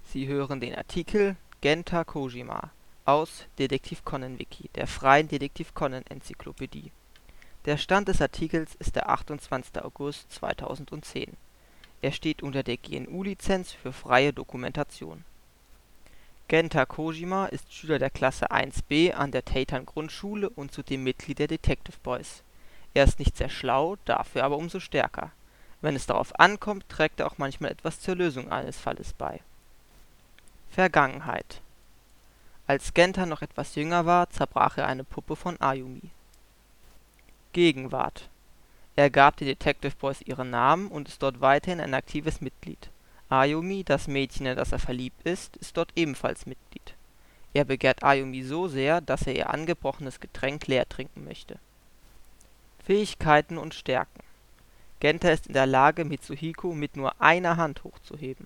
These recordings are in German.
Sie hören den Artikel Genta Kojima, aus Detektiv Conan Wiki, der freien Detektiv Conan Enzyklopädie. Der Stand des Artikels ist der 28. August 2010. Er steht unter der GNU-Lizenz für freie Dokumentation. Genta Kojima ist Schüler der Klasse 1b an der Teitan-Grundschule und zudem Mitglied der Detective Boys. Er ist nicht sehr schlau, dafür aber umso stärker. Wenn es darauf ankommt, trägt er auch manchmal etwas zur Lösung eines Falles bei. Vergangenheit: Als Genta noch etwas jünger war, zerbrach er eine Puppe von Ayumi. Gegenwart: Er gab den Detective Boys ihren Namen und ist dort weiterhin ein aktives Mitglied. Ayumi, das Mädchen, in das er verliebt ist dort ebenfalls Mitglied. Er begehrt Ayumi so sehr, dass er ihr angebrochenes Getränk leer trinken möchte. Fähigkeiten und Stärken: Genta ist in der Lage, Mitsuhiko mit nur einer Hand hochzuheben.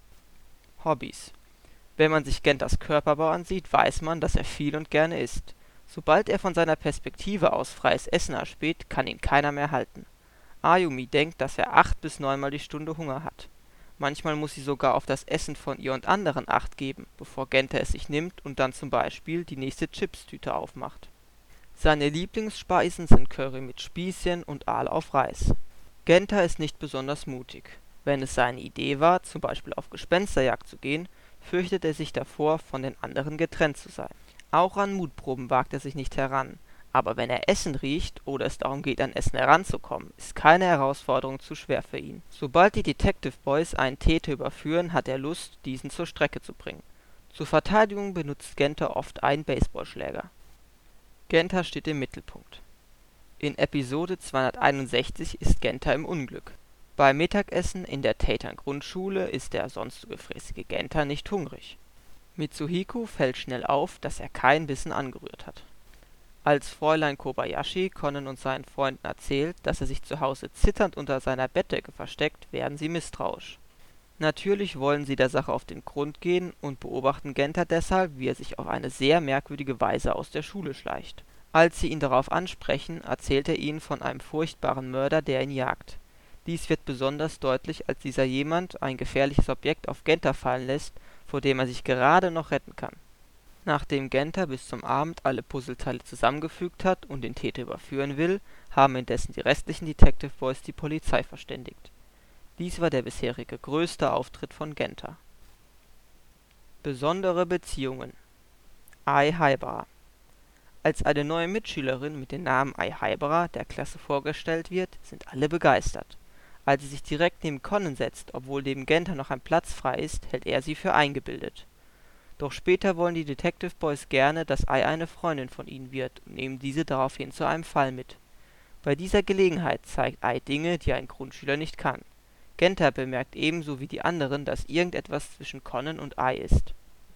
Hobbys: Wenn man sich Gentas Körperbau ansieht, weiß man, dass er viel und gerne isst. Sobald er von seiner Perspektive aus freies Essen erspäht, kann ihn keiner mehr halten. Ayumi denkt, dass er 8 bis 9 Mal die Stunde Hunger hat. Manchmal muss sie sogar auf das Essen von ihr und anderen Acht geben, bevor Genta es sich nimmt und dann zum Beispiel die nächste Chipstüte aufmacht. Seine Lieblingsspeisen sind Curry mit Spießchen und Aal auf Reis. Genta ist nicht besonders mutig. Wenn es seine Idee war, zum Beispiel auf Gespensterjagd zu gehen, fürchtet er sich davor, von den anderen getrennt zu sein. Auch an Mutproben wagt er sich nicht heran, aber wenn er Essen riecht oder es darum geht, an Essen heranzukommen, ist keine Herausforderung zu schwer für ihn. Sobald die Detective Boys einen Täter überführen, hat er Lust, diesen zur Strecke zu bringen. Zur Verteidigung benutzt Genta oft einen Baseballschläger. Genta steht im Mittelpunkt. In Episode 261 ist Genta im Unglück. Beim Mittagessen in der Teitan-Grundschule ist der sonst so gefräßige Genta nicht hungrig. Mitsuhiko fällt schnell auf, dass er kein Bissen angerührt hat. Als Fräulein Kobayashi Conan und seinen Freunden erzählt, dass er sich zu Hause zitternd unter seiner Bettdecke versteckt, werden sie misstrauisch. Natürlich wollen sie der Sache auf den Grund gehen und beobachten Genta deshalb, wie er sich auf eine sehr merkwürdige Weise aus der Schule schleicht. Als sie ihn darauf ansprechen, erzählt er ihnen von einem furchtbaren Mörder, der ihn jagt. Dies wird besonders deutlich, als dieser jemand ein gefährliches Objekt auf Genta fallen lässt, vor dem er sich gerade noch retten kann. Nachdem Genta bis zum Abend alle Puzzleteile zusammengefügt hat und den Täter überführen will, haben indessen die restlichen Detective Boys die Polizei verständigt. Dies war der bisherige größte Auftritt von Genta. Besondere Beziehungen: Ai Haibara: Als eine neue Mitschülerin mit dem Namen Ai Haibara der Klasse vorgestellt wird, sind alle begeistert. Als sie sich direkt neben Conan setzt, obwohl neben Genta noch ein Platz frei ist, hält er sie für eingebildet. Doch später wollen die Detective Boys gerne, dass Ai eine Freundin von ihnen wird und nehmen diese daraufhin zu einem Fall mit. Bei dieser Gelegenheit zeigt Ai Dinge, die ein Grundschüler nicht kann. Genta bemerkt ebenso wie die anderen, dass irgendetwas zwischen Conan und Ai ist.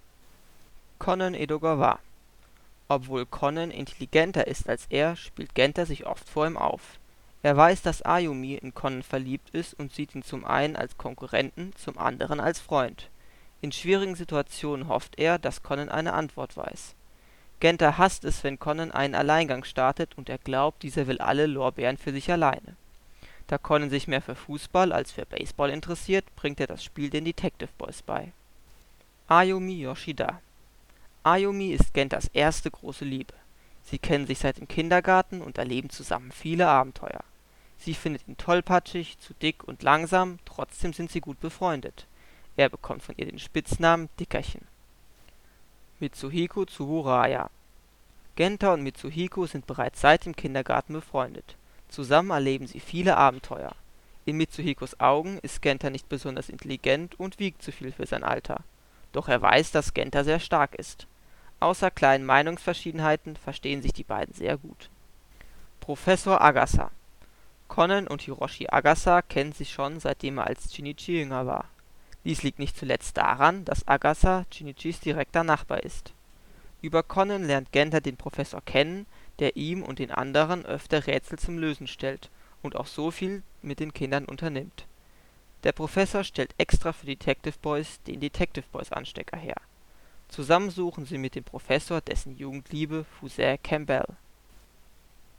Conan Edogawa: Obwohl Conan intelligenter ist als er, spielt Genta sich oft vor ihm auf. Er weiß, dass Ayumi in Conan verliebt ist und sieht ihn zum einen als Konkurrenten, zum anderen als Freund. In schwierigen Situationen hofft er, dass Conan eine Antwort weiß. Genta hasst es, wenn Conan einen Alleingang startet und er glaubt, dieser will alle Lorbeeren für sich alleine. Da Conan sich mehr für Fußball als für Baseball interessiert, bringt er das Spiel den Detective Boys bei. Ayumi Yoshida: Ayumi ist Gentas erste große Liebe. Sie kennen sich seit dem Kindergarten und erleben zusammen viele Abenteuer. Sie findet ihn tollpatschig, zu dick und langsam, trotzdem sind sie gut befreundet. Er bekommt von ihr den Spitznamen Dickerchen. Mitsuhiko Tsuburaya: Genta und Mitsuhiko sind bereits seit dem Kindergarten befreundet. Zusammen erleben sie viele Abenteuer. In Mitsuhikos Augen ist Genta nicht besonders intelligent und wiegt zu viel für sein Alter. Doch er weiß, dass Genta sehr stark ist. Außer kleinen Meinungsverschiedenheiten verstehen sich die beiden sehr gut. Professor Agasa: Conan und Hiroshi Agasa kennen sich schon, seitdem er als Shinichi jünger war. Dies liegt nicht zuletzt daran, dass Agasa Shinichis direkter Nachbar ist. Über Conan lernt Genta den Professor kennen, der ihm und den anderen öfter Rätsel zum Lösen stellt und auch so viel mit den Kindern unternimmt. Der Professor stellt extra für Detective Boys den Detective Boys Anstecker her. Zusammen suchen sie mit dem Professor dessen Jugendliebe Fusée Campbell.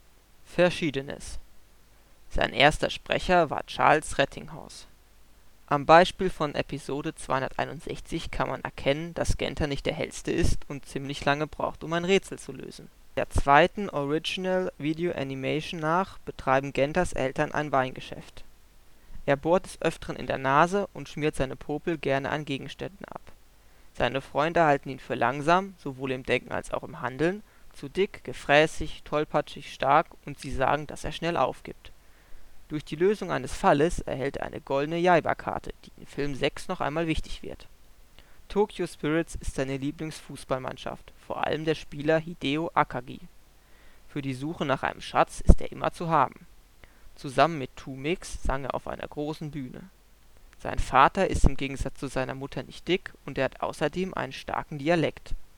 Verschiedenes: Sein erster Sprecher war Charles Rettinghaus. Am Beispiel von Episode 261 kann man erkennen, dass Genter nicht der hellste ist und ziemlich lange braucht, um ein Rätsel zu lösen. Der zweiten Original Video Animation nach betreiben Genters Eltern ein Weingeschäft. Er bohrt des Öfteren in der Nase und schmiert seine Popel gerne an Gegenständen ab. Seine Freunde halten ihn für langsam, sowohl im Denken als auch im Handeln, zu dick, gefräßig, tollpatschig, stark und sie sagen, dass er schnell aufgibt. Durch die Lösung eines Falles erhält er eine goldene Jaiba-Karte, die in Film 6 noch einmal wichtig wird. Tokyo Spirits ist seine Lieblingsfußballmannschaft, vor allem der Spieler Hideo Akagi. Für die Suche nach einem Schatz ist er immer zu haben. Zusammen mit Two-Mix sang er auf einer großen Bühne. Sein Vater ist im Gegensatz zu seiner Mutter nicht dick und er hat außerdem einen starken Dialekt